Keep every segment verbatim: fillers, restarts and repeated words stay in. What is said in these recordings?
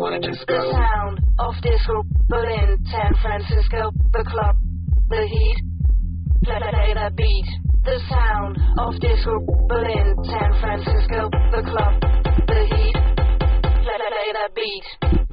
wanna disco? The sound of disco, Berlin, San Francisco, the club, the heat, play, play the beat. The sound of disco, Berlin, San Francisco, the club, the heat, play, play the beat.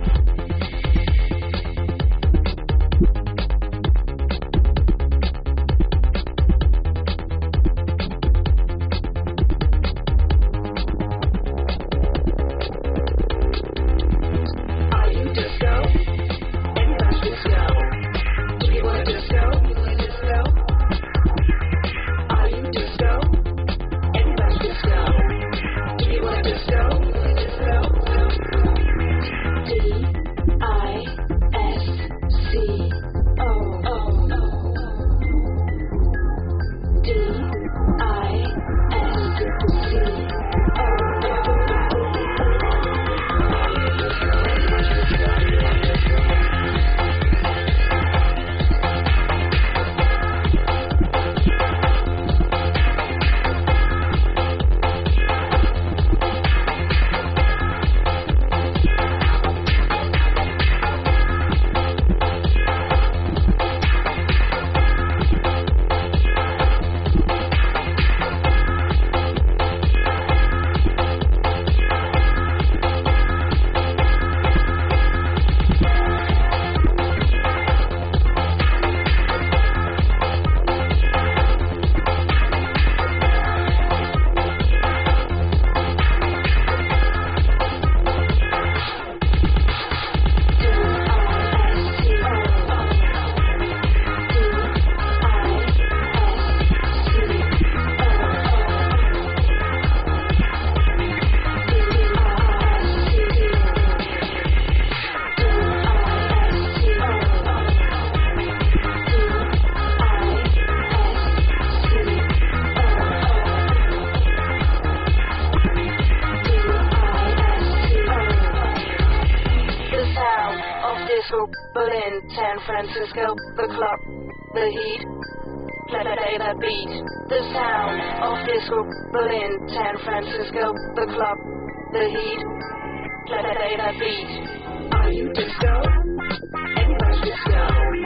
Berlin, San Francisco, the club, the heat, play, play the beat. The sound of disco, Berlin, San Francisco, the club, the heat, play, play the beat. Are you disco? Everybody's disco.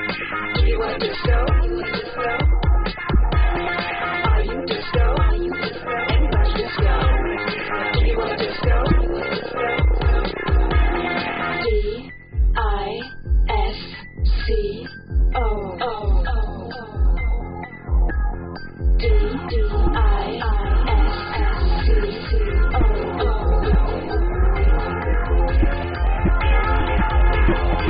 Do you wanna disco? You wanna disco? Are you disco? Everybody's disco. Do you wanna disco? You wanna disco? D I S C O D D I S C O